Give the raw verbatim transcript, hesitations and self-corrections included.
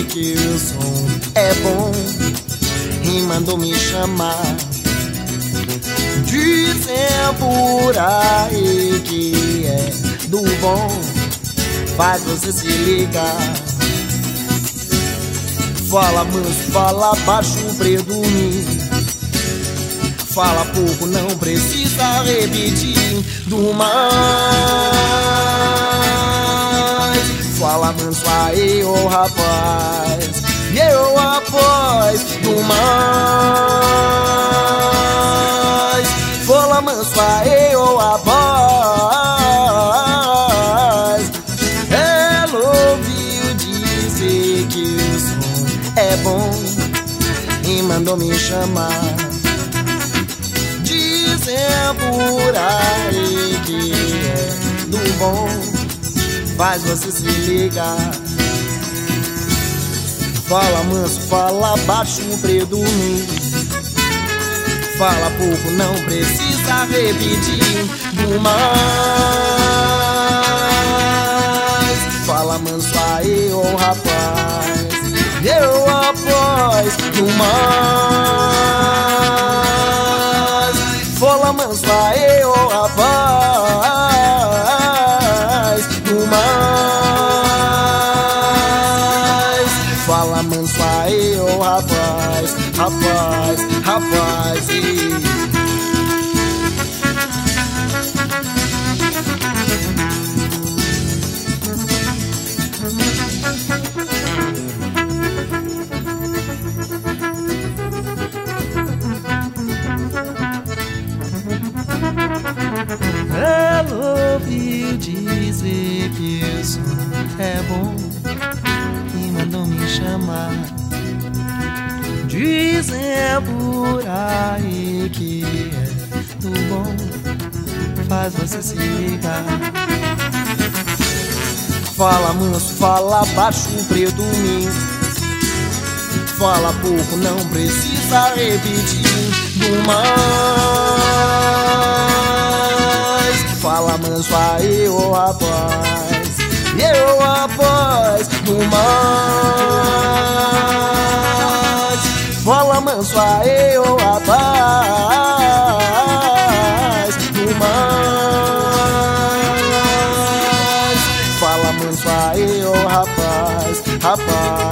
que o som é bom e mandou me chamar. Dizem por aí que é do bom, faz você se ligar. Fala manso, fala baixo, predomínio. Fala pouco, não precisa repetir. Do mais, fala manso aí, ô rapaz, e eu após. Do mais, fala manso aí, ô rapaz. Ela ouviu dizer que o som é bom e mandou me chamar. Por aí que é do bom, faz você se ligar. Fala manso, fala baixo, predomínio. Fala pouco, não precisa repetir. Do mais, fala manso aí, ô oh, rapaz, eu após. Do mais, fala manso aí, ô oh, rapaz. Do mais, fala manso aí, ô oh, rapaz, rapaz, rapaz. E... ela ouviu dizer que o som é bom e mandou me chamar. Dizem por aí que é do bom, faz você se ligar. Fala manso, fala baixo, predomínio. Fala pouco, não precisa repetir. Do mais, fala manso aí, ô oh, rapaz, e eu após. Do mais, fala manso aí, ô oh, rapaz. Do mais, fala manso aí, ô oh, rapaz, rapaz.